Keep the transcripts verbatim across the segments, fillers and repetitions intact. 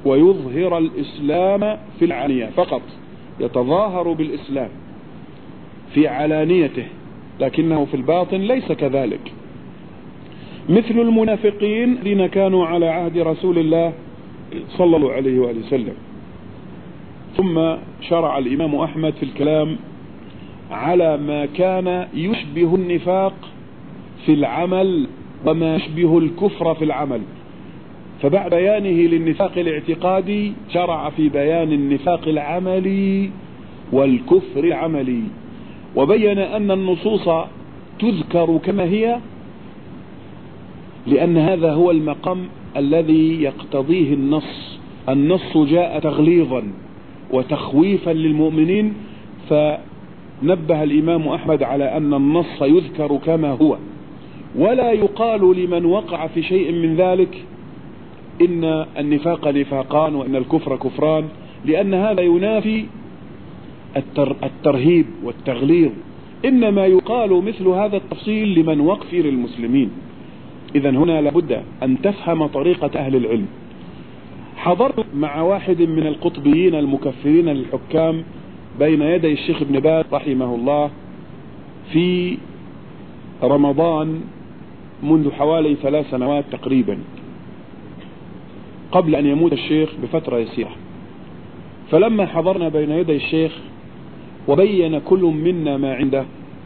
ويظهر الإسلام في العلانية فقط، يتظاهر بالإسلام في علانيته لكنه في الباطن ليس كذلك، مثل المنافقين الذين كانوا على عهد رسول الله صلى الله عليه وآله وسلم. ثم شرع الإمام أحمد في الكلام على ما كان يشبه النفاق في العمل وما يشبه الكفر في العمل، فبعد بيانه للنفاق الاعتقادي شرع في بيان النفاق العملي والكفر العملي، وبين أن النصوص تذكر كما هي لأن هذا هو المقام الذي يقتضيه النص. النص جاء تغليظا وتخويفا للمؤمنين، فنبه الإمام أحمد على أن النص يذكر كما هو، ولا يقال لمن وقع في شيء من ذلك إن النفاق نفاقان وإن الكفر كفران، لأن هذا ينافي الترهيب والتغليظ، إنما يقال مثل هذا التفصيل لمن وقف للمسلمين. إذن هنا لابد أن تفهم طريقة أهل العلم. حضرت مع واحد من القطبيين المكفرين للحكام بين يدي الشيخ ابن باز رحمه الله في رمضان منذ حوالي ثلاث سنوات تقريبا، قبل أن يموت الشيخ بفترة يسيرة. فلما حضرنا بين يدي الشيخ وبين كل منا ما عنده،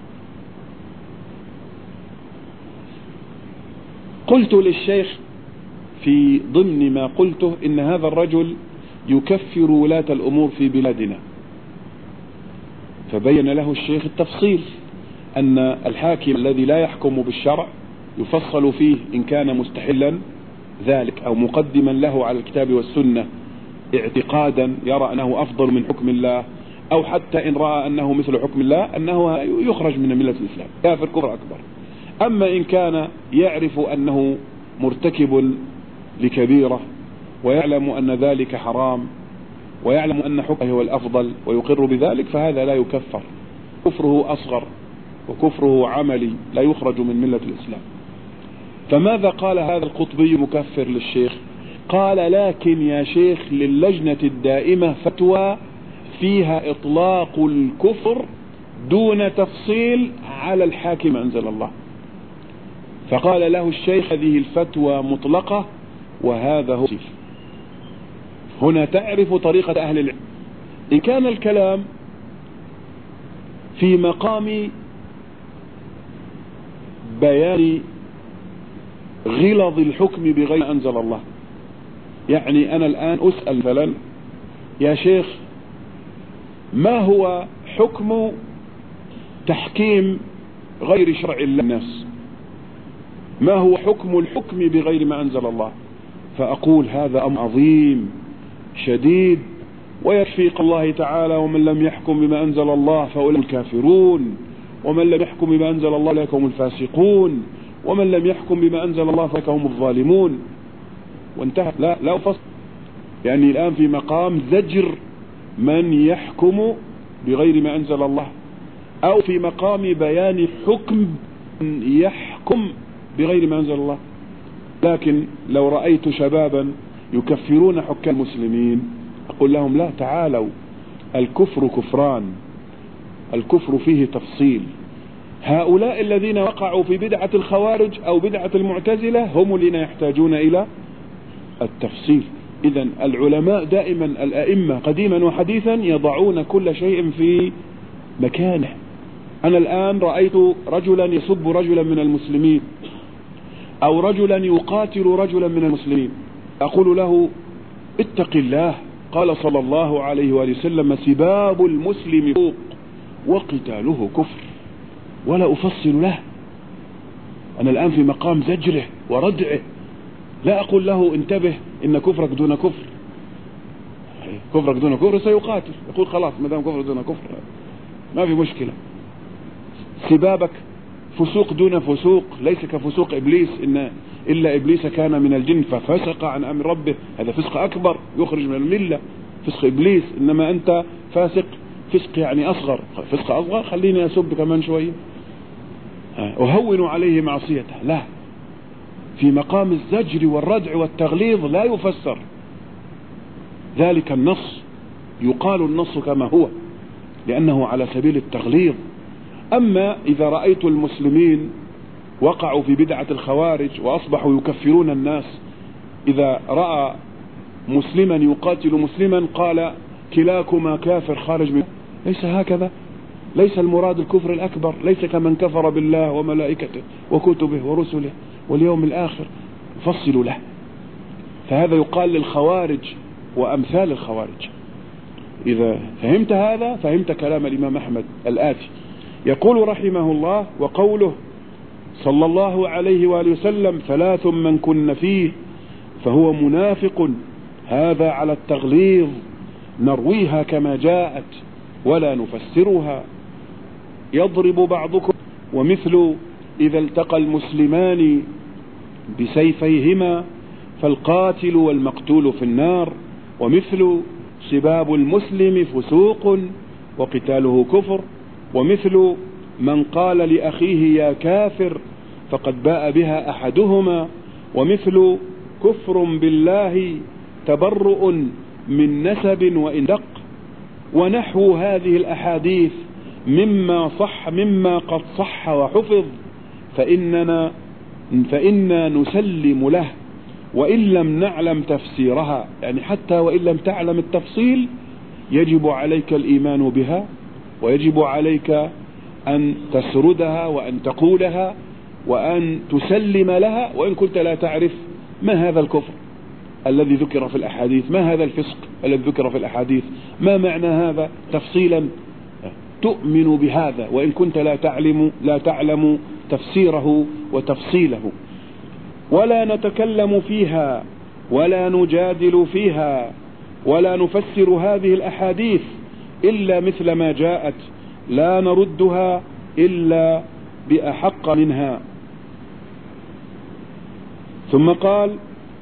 قلت للشيخ في ضمن ما قلته إن هذا الرجل يكفر ولاة الأمور في بلادنا، فبين له الشيخ التفصيل أن الحاكم الذي لا يحكم بالشرع يفصل فيه إن كان مستحلا ذلك أو مقدما له على الكتاب والسنة اعتقادا يرى أنه أفضل من حكم الله، أو حتى إن رأى أنه مثل حكم الله أنه يخرج من ملة الإسلام كافر كفر أكبر. أما إن كان يعرف أنه مرتكب لكبيرة ويعلم أن ذلك حرام ويعلم أن حكمه هو الأفضل ويقر بذلك، فهذا لا يكفر، كفره أصغر وكفره عملي لا يخرج من ملة الإسلام. فماذا قال هذا القطبي مكفر للشيخ؟ قال: لكن يا شيخ للجنة الدائمة فتوى فيها إطلاق الكفر دون تفصيل على الحاكم أنزل الله. فقال له الشيخ: هذه الفتوى مطلقة وهذا هو سيف. هنا تعرف طريقة أهل العلم. إن كان الكلام في مقام بيان غلظ الحكم بغير أنزل الله، يعني أنا الآن أسأل مثلا: يا شيخ ما هو حكم تحكيم غير شرع الله الناس؟ ما هو حكم الحكم بغير ما أنزل الله؟ فأقول هذا أمر عظيم شديد، ويكفي الله تعالى: ومن لم يحكم بما أنزل الله فأولئك الكافرون، ومن لم يحكم بما أنزل الله فأولئك هم الفاسقون، ومن لم يحكم بما أنزل الله فأولئك هم الظالمون. وانتهى. لا لا أفصل، يعني الآن في مقام زجر من يحكم بغير ما أنزل الله، أو في مقام بيان حكم من يحكم بغير ما أنزل الله. لكن لو رأيت شبابا يكفرون حكام المسلمين أقول لهم: لا، تعالوا، الكفر كفران، الكفر فيه تفصيل. هؤلاء الذين وقعوا في بدعة الخوارج أو بدعة المعتزلة هم الذين يحتاجون إلى التفصيل. إذن العلماء دائما، الأئمة قديما وحديثا، يضعون كل شيء في مكانه. أنا الآن رأيت رجلا يسب رجلا من المسلمين أو رجلا يقاتل رجلا من المسلمين، أقول له: اتق الله، قال صلى الله عليه وآله وسلم: سباب المسلم فوق وقتاله كفر، ولا أفصل له. أنا الآن في مقام زجره وردعه، لا أقول له: انتبه إن كفرك دون كفر، كفرك دون كفر سيقاتل، يقول خلاص ما دام كفر دون كفر ما في مشكلة. سبابك فسوق دون فسوق، ليس كفسوق إبليس، إن إلا إبليس كان من الجن ففسق عن أمر ربه، هذا فسق أكبر يخرج من الملة، فسق إبليس. إنما أنت فاسق، فسق يعني أصغر، فسق أصغر خليني أسب كمان شوية أهون عليه معصيته. لا، في مقام الزجر والردع والتغليظ لا يفسر، ذلك النص يقال النص كما هو لأنه على سبيل التغليظ. أما إذا رأيت المسلمين وقعوا في بدعة الخوارج وأصبحوا يكفرون الناس، إذا رأى مسلما يقاتل مسلما قال كلاكما كافر خارج من، ليس هكذا، ليس المراد الكفر الأكبر، ليس كمن كفر بالله وملائكته وكتبه ورسله واليوم الآخر، فصلوا له. فهذا يقال للخوارج وأمثال الخوارج. إذا فهمت هذا فهمت كلام الإمام أحمد الآتي. يقول رحمه الله: وقوله صلى الله عليه وآله وسلم: ثلاث من كن فيه فهو منافق، هذا على التغليظ، نرويها كما جاءت ولا نفسرها. يضرب بعضكم، ومثل إذا التقى المسلمان بسيفيهما فالقاتل والمقتول في النار، ومثل سباب المسلم فسوق وقتاله كفر، ومثل من قال لأخيه يا كافر فقد باء بها أحدهما، ومثل كفر بالله تبرؤ من نسب وإن دق، ونحو هذه الأحاديث مما صح مما قد صح وحفظ، فإننا فإنا نسلم له وإن لم نعلم تفسيرها. يعني حتى وإن لم تعلم التفصيل يجب عليك الإيمان بها، ويجب عليك أن تسردها وأن تقولها وأن تسلم لها، وإن كنت لا تعرف ما هذا الكفر الذي ذكر في الأحاديث، ما هذا الفسق الذي ذكر في الأحاديث، ما معنى هذا تفصيلا، تؤمن بهذا وإن كنت لا تعلم لا تعلم تفسيره وتفصيله. ولا نتكلم فيها ولا نجادل فيها ولا نفسر هذه الأحاديث إلا مثل ما جاءت، لا نردها إلا بأحق منها. ثم قال: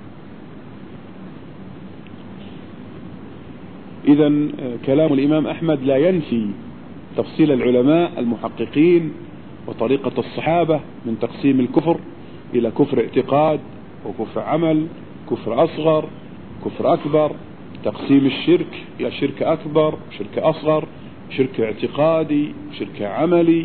إذن كلام الإمام أحمد لا ينفي تفصيل العلماء المحققين وطريقة الصحابة من تقسيم الكفر إلى كفر اعتقاد وكفر عمل، كفر أصغر، كفر أكبر، تقسيم الشرك إلى شرك أكبر، شرك أصغر، شرك اعتقادي، شرك عملي،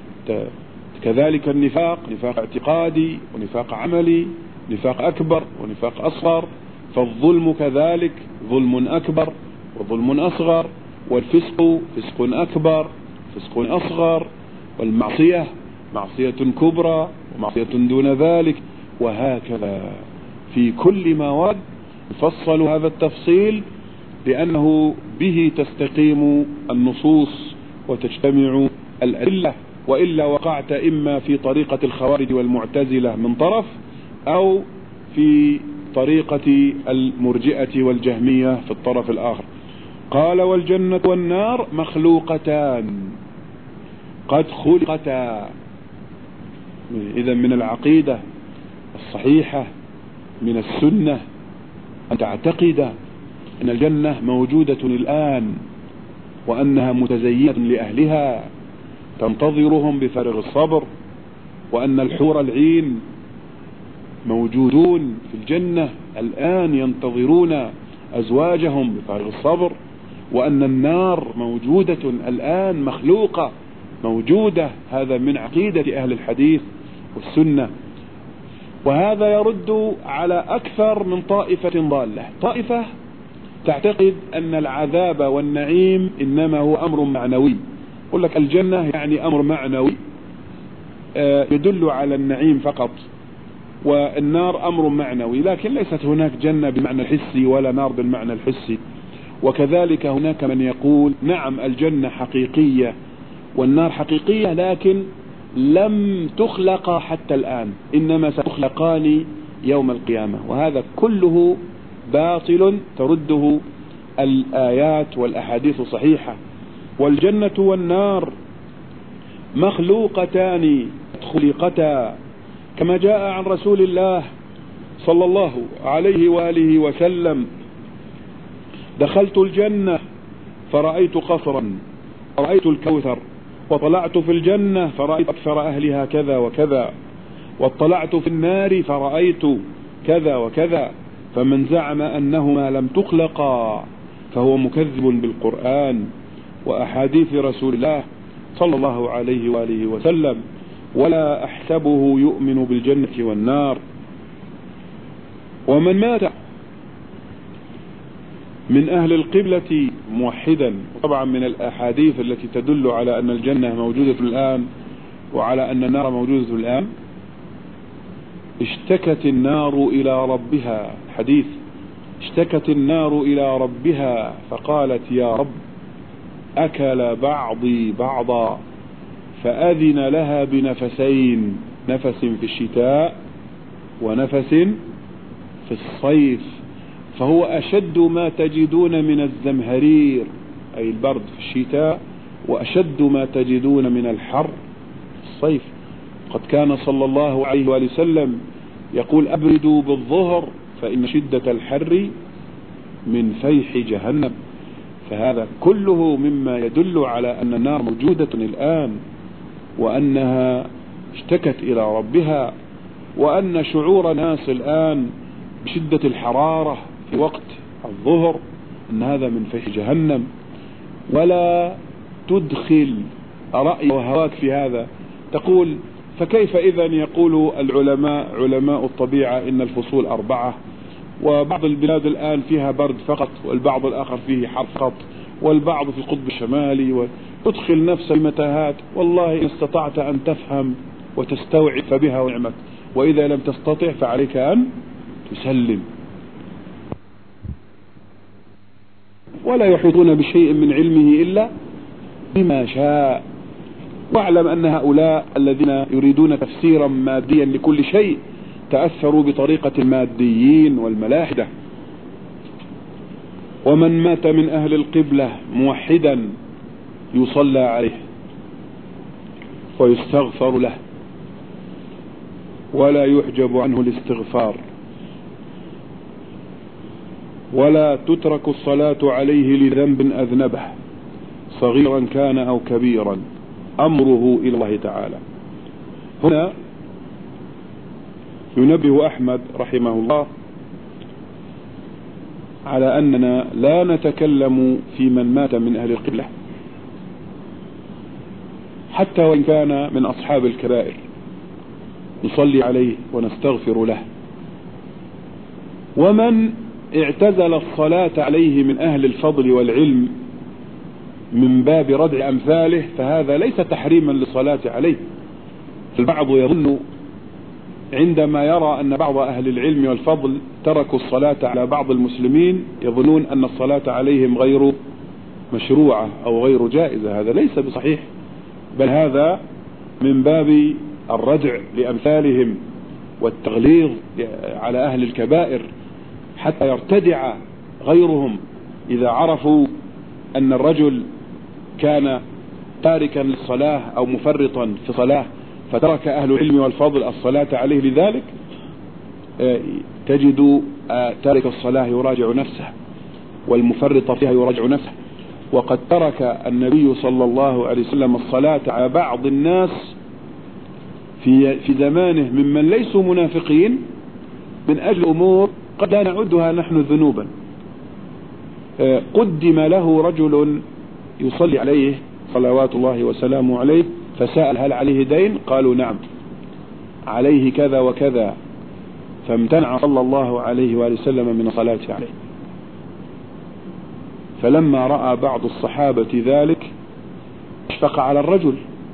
كذلك النفاق، نفاق اعتقادي ونفاق عملي، نفاق أكبر ونفاق أصغر، فالظلم كذلك ظلم أكبر وظلم أصغر، والفسق فسق أكبر فسق أصغر، والمعصية معصية كبرى ومعصية دون ذلك، وهكذا في كل ما ورد يفصل هذا التفصيل لأنه به تستقيم النصوص وتجتمع الأدلة، وإلا وقعت إما في طريقة الخوارج والمعتزلة من طرف أو في طريقة المرجئة والجهمية في الطرف الآخر. قال: والجنة والنار مخلوقتان قد خلقتا. إذا من العقيدة الصحيحة من السنة أن تعتقد أن الجنة موجودة الآن، وأنها متزينة لأهلها تنتظرهم بفارغ الصبر، وأن الحور العين موجودون في الجنة الآن ينتظرون أزواجهم بفارغ الصبر، وأن النار موجودة الآن مخلوقة موجودة. هذا من عقيدة أهل الحديث والسنة. وهذا يرد على أكثر من طائفة ضالة. طائفة تعتقد أن العذاب والنعيم إنما هو أمر معنوي، يقول لك الجنة يعني أمر معنوي يدل على النعيم فقط، والنار أمر معنوي، لكن ليست هناك جنة بالمعنى الحسي ولا نار بالمعنى الحسي. وكذلك هناك من يقول نعم الجنة حقيقية والنار حقيقية، لكن لم تخلق حتى الآن، إنما ستخلقان يوم القيامة. وهذا كله باطل ترده الآيات والأحاديث صحيحة. والجنة والنار مخلوقتان خلقتا، كما جاء عن رسول الله صلى الله عليه وآله وسلم: دخلت الجنة فرأيت قصرا ورأيت الكوثر، وطلعت في الجنة فرأيت أكثر أهلها كذا وكذا، واطلعت في النار فرأيت كذا وكذا. فمن زعم أنهما لم تخلقا فهو مكذب بالقرآن وأحاديث رسول الله صلى الله عليه وآله وسلم، ولا أحسبه يؤمن بالجنة والنار. ومن مات من أهل القبلة موحدا، طبعا من الأحاديث التي تدل على أن الجنة موجودة الآن وعلى أن النار موجودة الآن، اشتكت النار إلى ربها، حديث اشتكت النار إلى ربها فقالت يا رب أكل بعضي بعضا، فأذن لها بنفسين، نفس في الشتاء ونفس في الصيف، فهو أشد ما تجدون من الزمهرير أي البرد في الشتاء، وأشد ما تجدون من الحر في الصيف. قد كان صلى الله عليه وآله وسلم يقول أبردوا بالظهر فإن شدة الحر من فيح جهنم. فهذا كله مما يدل على أن النار موجودة الآن، وأنها اشتكت إلى ربها، وأن شعور الناس الآن بشدة الحرارة في وقت الظهر أن هذا من فيح جهنم. ولا تدخل رأي وهواك في هذا، تقول فكيف إذا يقول العلماء علماء الطبيعة إن الفصول أربعة، وبعض البلاد الآن فيها برد فقط والبعض الآخر فيه حر فقط والبعض في القطب الشمالي، وتدخل نفس المتاهات. والله إن استطعت أن تفهم وتستوعب فبها ونعمت، وإذا لم تستطع فعليك أن تسلم. ولا يحيطون بشيء من علمه إلا بما شاء. واعلم أن هؤلاء الذين يريدون تفسيرا ماديا لكل شيء تأثروا بطريقة الماديين والملاحدة. ومن مات من أهل القبلة موحدا يصلى عليه ويستغفر له ولا يحجب عنه الاستغفار، ولا تترك الصلاة عليه لذنب أذنبه صغيرا كان أو كبيرا، أمره إلى الله تعالى. هنا ينبه أحمد رحمه الله على أننا لا نتكلم في من مات من أهل القبلة حتى وإن كان من أصحاب الكبائر، نصلي عليه ونستغفر له. ومن اعتزل الصلاة عليه من أهل الفضل والعلم من باب ردع أمثاله فهذا ليس تحريما للصلاة عليه. البعض يظن عندما يرى أن بعض أهل العلم والفضل تركوا الصلاة على بعض المسلمين يظنون أن الصلاة عليهم غير مشروعة أو غير جائزة. هذا ليس بصحيح، بل هذا من باب الردع لأمثالهم والتغليظ على أهل الكبائر حتى يرتدع غيرهم إذا عرفوا أن الرجل كان تاركا للصلاة أو مفرطا في صلاة فترك أهل العلم والفضل الصلاة عليه لذلك، تجد تارك الصلاة يراجع نفسه والمفرط فيها يراجع نفسه. وقد ترك النبي صلى الله عليه وسلم الصلاة على بعض الناس في في زمانه ممن ليسوا منافقين من أجل أمور قد لا نعدها نحن ذنوبا. قدم له رجل يصلي عليه صلوات الله وسلامه عليه فسأل هل عليه دين؟ قالوا نعم عليه كذا وكذا، فامتنع صلى الله عليه وآله وسلم من الصلاة عليه. فلما رأى بعض الصحابة ذلك اشفق على الرجل،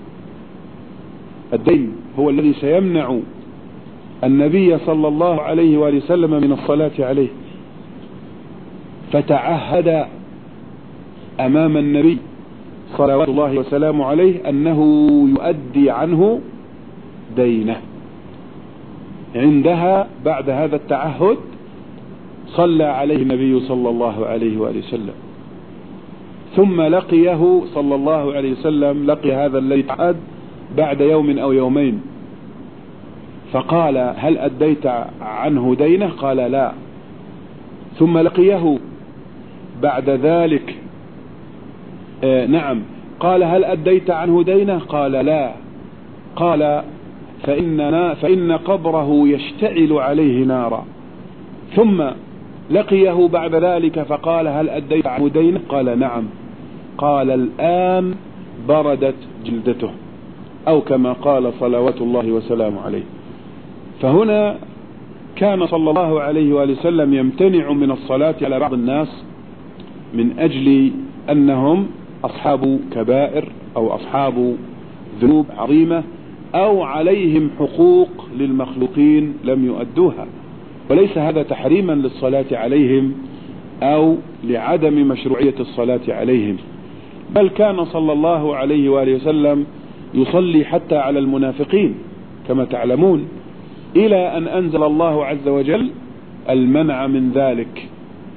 الدين هو الذي سيمنع النبي صلى الله عليه وآله وسلم من الصلاة عليه، فتعهد أمام النبي صلوات الله وسلامه عليه أنه يؤدي عنه دينه. عندها بعد هذا التعهد صلى عليه النبي صلى الله عليه وآله وسلم، ثم لقيه صلى الله عليه وسلم، لقي هذا الذي تعهد بعد يوم أو يومين فقال هل أديت عنه دينه؟ قال لا. ثم لقيه بعد ذلك آه نعم، قال هل أديت عنه دينه؟ قال لا. قال فإن, فإن قبره يشتعل عليه نارا. ثم لقيه بعد ذلك فقال هل أديت عنه دينه؟ قال نعم. قال الآن بردت جلدته، أو كما قال صلوات الله وسلامه عليه. فهنا كان صلى الله عليه وآله وسلم يمتنع من الصلاة على بعض الناس من أجل أنهم أصحاب كبائر أو أصحاب ذنوب عظيمة أو عليهم حقوق للمخلوقين لم يؤدوها، وليس هذا تحريما للصلاة عليهم أو لعدم مشروعية الصلاة عليهم، بل كان صلى الله عليه وآله وسلم يصلي حتى على المنافقين كما تعلمون، إلى أن أنزل الله عز وجل المنع من ذلك.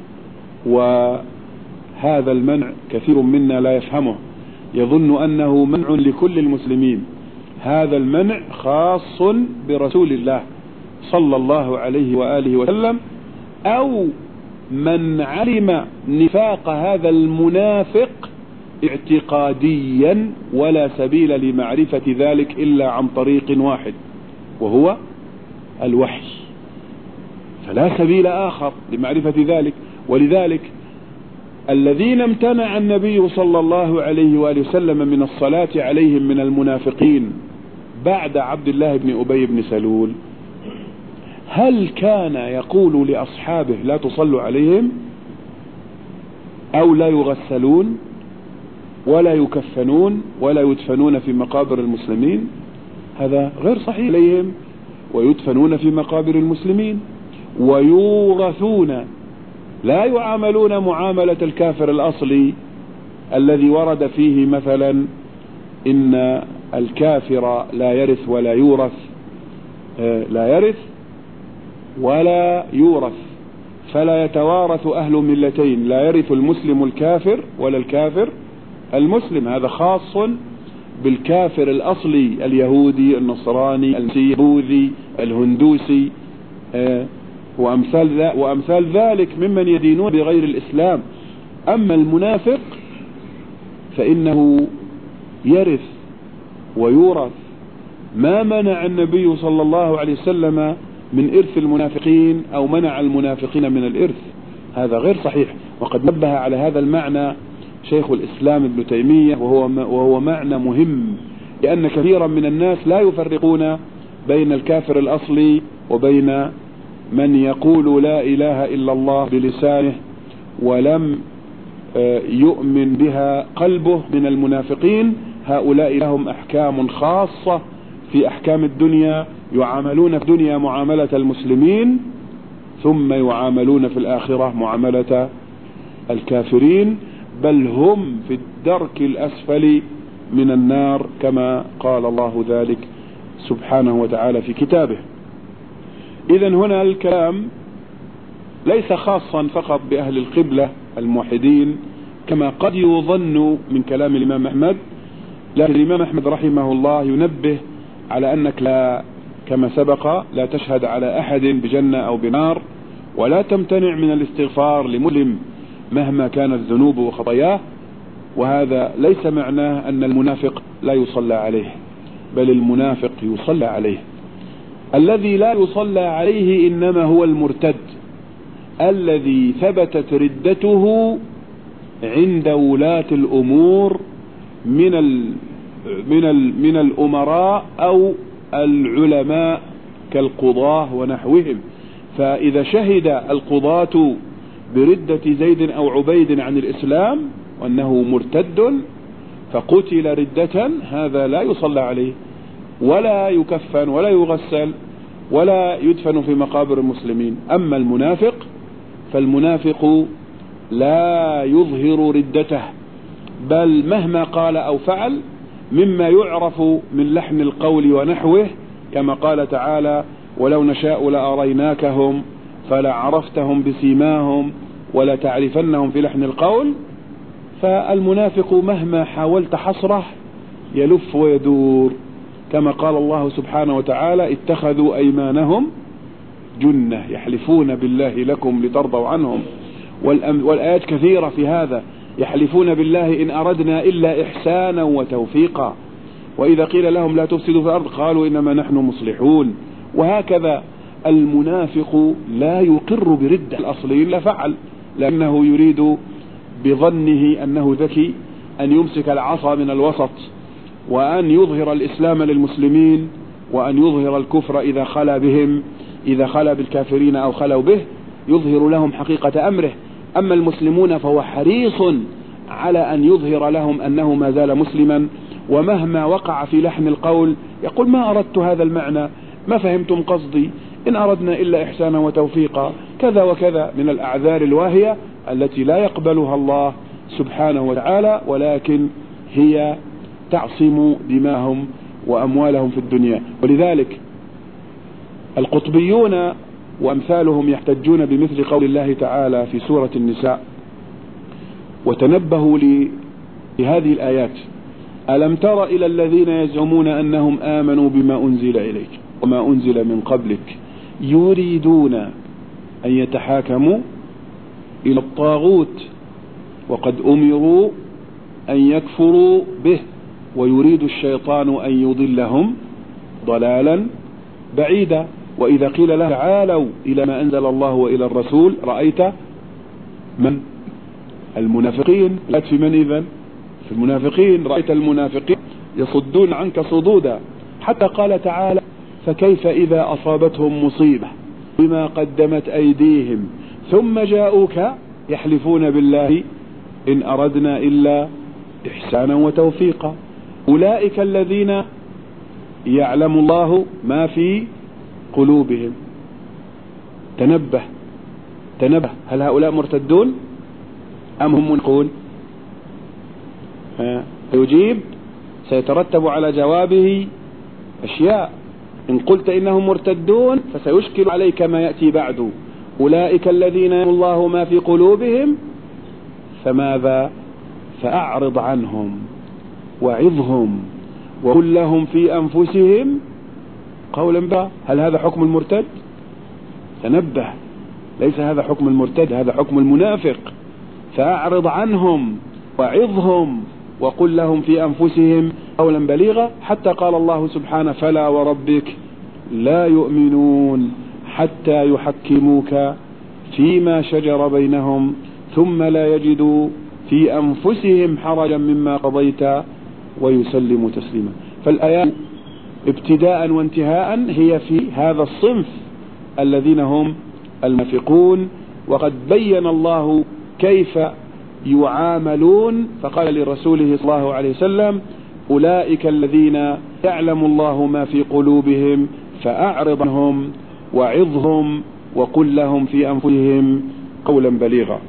وهذا المنع كثير منا لا يفهمه، يظن أنه منع لكل المسلمين. هذا المنع خاص برسول الله صلى الله عليه وآله وسلم، أو من علم نفاق هذا المنافق اعتقاديا، ولا سبيل لمعرفة ذلك إلا عن طريق واحد وهو الوحي، فلا سبيل آخر لمعرفة ذلك. ولذلك الذين امتنع النبي صلى الله عليه وآله وسلم من الصلاة عليهم من المنافقين بعد عبد الله بن أبي بن سلول، هل كان يقول لأصحابه لا تصلوا عليهم أو لا يغسلون ولا يكفنون ولا يدفنون في مقابر المسلمين؟ هذا غير صحيح عليهم، ويدفنون في مقابر المسلمين ويورثون، لا يعاملون معاملة الكافر الأصلي الذي ورد فيه مثلا إن الكافر لا يرث ولا يورث، لا يرث ولا يورث، فلا يتوارث أهل ملتين، لا يرث المسلم الكافر ولا الكافر المسلم. هذا خاص بالكافر الأصلي اليهودي النصراني المسيحي البوذي الهندوسي وأمثال, وأمثال ذلك ممن يدينون بغير الإسلام. أما المنافق فإنه يرث ويورث. ما منع النبي صلى الله عليه وسلم من إرث المنافقين أو منع المنافقين من الإرث، هذا غير صحيح. وقد نبه على هذا المعنى شيخ الإسلام ابن تيمية، وهو, وهو معنى مهم، لأن كثيرا من الناس لا يفرقون بين الكافر الأصلي وبين من يقول لا إله إلا الله بلسانه ولم يؤمن بها قلبه من المنافقين. هؤلاء لهم أحكام خاصة في أحكام الدنيا، يعاملون في الدنيا معاملة المسلمين، ثم يعاملون في الآخرة معاملة الكافرين، بل هم في الدرك الأسفل من النار كما قال الله ذلك سبحانه وتعالى في كتابه. إذن هنا الكلام ليس خاصا فقط بأهل القبلة الموحدين كما قد يظن من كلام الإمام أحمد، لكن الإمام أحمد رحمه الله ينبه على أنك لا كما سبق لا تشهد على أحد بجنة أو بنار، ولا تمتنع من الاستغفار لمسلم مهما كانت ذنوبه وخطاياه. وهذا ليس معناه أن المنافق لا يصلى عليه، بل المنافق يصلى عليه. الذي لا يصلى عليه إنما هو المرتد الذي ثبتت ردته عند ولاة الأمور من ال من ال من الأمراء أو العلماء كالقضاة ونحوهم. فإذا شهد القضاة بردة زيد أو عبيد عن الإسلام وأنه مرتد فقتل ردة، هذا لا يصلى عليه ولا يكفن ولا يغسل ولا يدفن في مقابر المسلمين. أما المنافق فالمنافق لا يظهر ردته، بل مهما قال أو فعل مما يعرف من لحن القول ونحوه، كما قال تعالى ولو نشاء لأريناكهم فلعرفتهم بسيماهم ولتعرفنهم في لحن القول. فالمنافق مهما حاولت حصره يلف ويدور، كما قال الله سبحانه وتعالى اتخذوا أيمانهم جنة يحلفون بالله لكم لترضوا عنهم. والآيات كثيرة في هذا، يحلفون بالله إن أردنا إلا إحسانا وتوفيقا، وإذا قيل لهم لا تفسدوا في الأرض قالوا إنما نحن مصلحون. وهكذا المنافق لا يقر بردة الأصلي إلا فعل، لأنه يريد بظنه أنه ذكي أن يمسك العصا من الوسط، وأن يظهر الإسلام للمسلمين، وأن يظهر الكفر إذا خلا بهم، إذا خلا بالكافرين أو خلوا به يظهر لهم حقيقة أمره. أما المسلمون فهو حريص على أن يظهر لهم أنه ما زال مسلما، ومهما وقع في لحن القول يقول ما أردت هذا المعنى، ما فهمتم قصدي، إن أردنا إلا إحسانا وتوفيقا، كذا وكذا من الأعذار الواهية التي لا يقبلها الله سبحانه وتعالى، ولكن هي تعصم دماءهم وأموالهم في الدنيا. ولذلك القطبيون وأمثالهم يحتجون بمثل قول الله تعالى في سورة النساء: وتنبهوا لهذه الآيات: ألم تر إلى الذين يزعمون أنهم آمنوا بما أنزل إليك وما أنزل من قبلك يريدون أن يتحاكموا إلى الطاغوت وقد أمروا أن يكفروا به ويريد الشيطان أن يضلهم ضلالا بعيدا. وإذا قيل له تعالوا إلى ما أنزل الله وإلى الرسول رأيت من المنافقين. لا في من إذن في المنافقين، رأيت المنافقين يصدون عنك صدودا، حتى قال تعالى: فكيف إذا أصابتهم مصيبة بما قدمت أيديهم ثم جاءوك يحلفون بالله إن أردنا إلا إحسانا وتوفيقا أولئك الذين يعلم الله ما في قلوبهم. تنبه تنبه هل هؤلاء مرتدون أم هم منقون؟ يجيب سيترتب على جوابه أشياء. إن قلت إنهم مرتدون فسيشكل عليك ما يأتي بعد: أولئك الذين يعلم الله ما في قلوبهم فماذا؟ فأعرض عنهم وعظهم وقل لهم في أنفسهم قولا بقى. هل هذا حكم المرتد؟ تنبه، ليس هذا حكم المرتد، هذا حكم المنافق. فأعرض عنهم وعظهم وقل لهم في أنفسهم قولا بليغا، حتى قال الله سبحانه: فلا وربك لا يؤمنون حتى يحكموك فيما شجر بينهم ثم لا يجدوا في أنفسهم حرجا مما قضيت ويسلموا تسليما. فالآيات ابتداء وانتهاء هي في هذا الصنف الذين هم المنافقون، وقد بين الله كيف يعاملون، فقال لرسوله صلى الله عليه وسلم: أولئك الذين يعلم الله ما في قلوبهم فأعرض عنهم وعظهم وقل لهم في أنفسهم قولا بليغا.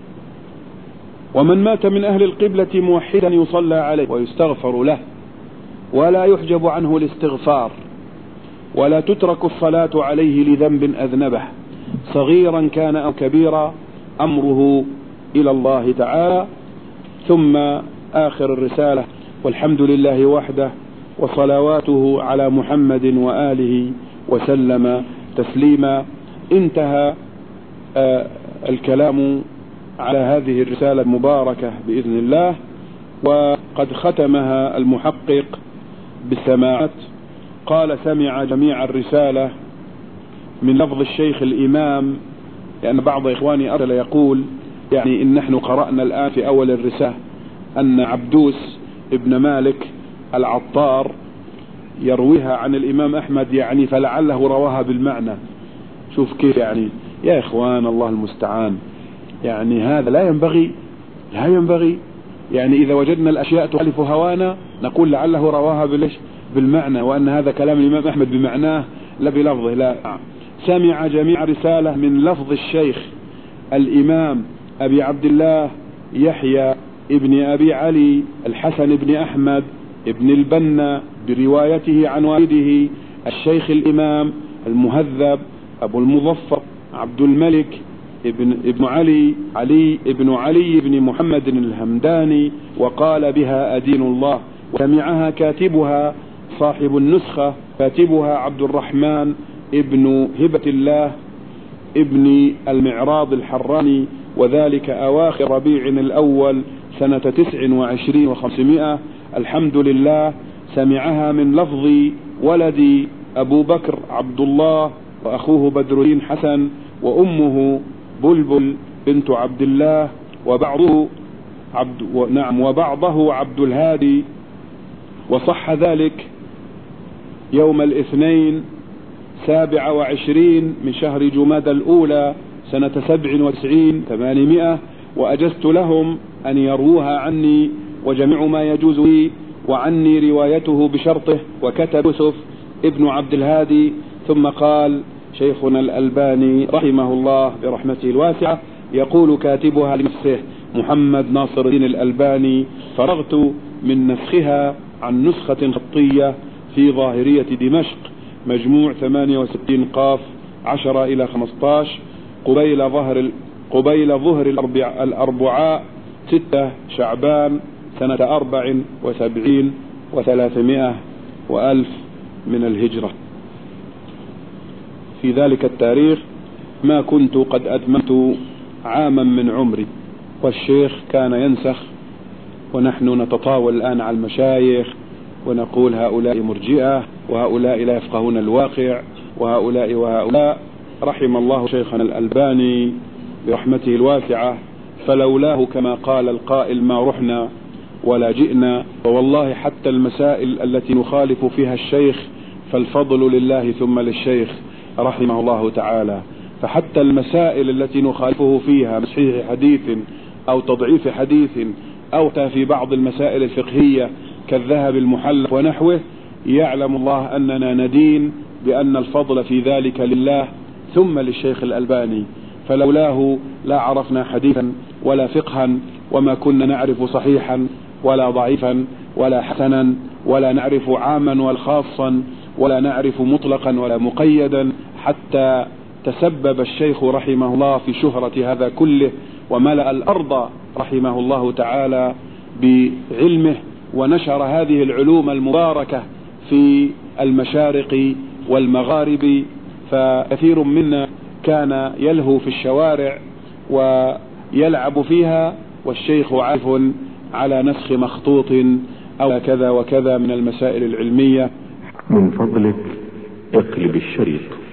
ومن مات من أهل القبلة موحدا يصلى عليه ويستغفر له ولا يحجب عنه الاستغفار، ولا تترك الصلاة عليه لذنب أذنبه صغيرا كان أو كبيرا، أمره إلى الله تعالى. ثم آخر الرسالة: والحمد لله وحده وصلواته على محمد وآله وسلم تسليما. انتهى آه الكلام على هذه الرسالة المباركة بإذن الله، وقد ختمها المحقق بالسماعات. قال: سمع جميع الرسالة من لفظ الشيخ الإمام، لأن بعض إخواني أرسل يقول يعني إن نحن قرأنا الآن في أول الرسالة أن عبدوس ابن مالك العطار يرويها عن الإمام أحمد، يعني فلعله رواها بالمعنى. شوف كيف يعني يا إخوان، الله المستعان. يعني هذا لا ينبغي لا ينبغي يعني إذا وجدنا الأشياء تخالف هوانا نقول لعله رواها بالمعنى، وأن هذا كلام الإمام أحمد بمعناه لا بلفظه. لا، سمع جميع رسالة من لفظ الشيخ الإمام أبي عبد الله يحيى ابن أبي علي الحسن بن أحمد ابن البنا بروايته عن والده الشيخ الإمام المهذب أبو المظفر عبد الملك ابن, ابن علي علي ابن علي ابن محمد الهمداني، وقال بها أدين الله. وسمعها كاتبها صاحب النسخة، كاتبها عبد الرحمن ابن هبة الله ابن المعراض الحراني، وذلك أواخر ربيع الأول سنة تسع وعشرين وخمسمائة. الحمد لله. سمعها من لفظ ولدي أبو بكر عبد الله وأخوه بدر الدين حسن، وأمه بلبل بنت عبد الله، وبعضه عبد نعم وبعضه عبد الهادي. وصح ذلك يوم الاثنين سابع وعشرين من شهر جمادى الأولى سنة سبع وتسعين ثمانمائة، وأجزت لهم أن يروها عني، وجميع ما يجوز لي وعني روايته بشرطه. وكتب يوسف ابن عبد الهادي. ثم قال شيخنا الألباني رحمه الله برحمته الواسعة، يقول كاتبها لنفسه محمد ناصر الدين الألباني: فرغت من نسخها عن نسخة خطية في ظاهرية دمشق، مجموع ثمانية وستين قاف عشرة إلى خمسة عشر، قبيل ظهر قبيل ظهر الأربعاء ستة شعبان سنة أربع وسبعين وثلاثمائة وألف من الهجرة. في ذلك التاريخ ما كنت قد أتممت عاما من عمري، والشيخ كان ينسخ، ونحن نتطاول الآن على المشايخ ونقول هؤلاء مرجئة، وهؤلاء لا يفقهون الواقع، وهؤلاء وهؤلاء. رحم الله شيخنا الألباني برحمته الواسعة، فلولاه كما قال القائل ما رحنا ولا جئنا. والله حتى المسائل التي نخالف فيها الشيخ فالفضل لله ثم للشيخ رحمه الله تعالى. فحتى المسائل التي نخالفه فيها صحيح حديث أو تضعيف حديث أو في بعض المسائل الفقهية كالذهب المحلق ونحوه، يعلم الله أننا ندين بأن الفضل في ذلك لله ثم للشيخ الألباني، فلولاه لا عرفنا حديثا ولا فقها، وما كنا نعرف صحيحا ولا ضعيفا ولا حسنا، ولا نعرف عاما والخاصا، ولا نعرف مطلقا ولا مقيدا، حتى تسبب الشيخ رحمه الله في شهرة هذا كله، وملأ الأرض رحمه الله تعالى بعلمه، ونشر هذه العلوم المباركة في المشارق والمغارب. فكثير منا كان يلهو في الشوارع ويلعب فيها، والشيخ عارف على نسخ مخطوط أو كذا وكذا من المسائل العلمية. من فضلك اقلب الشريط.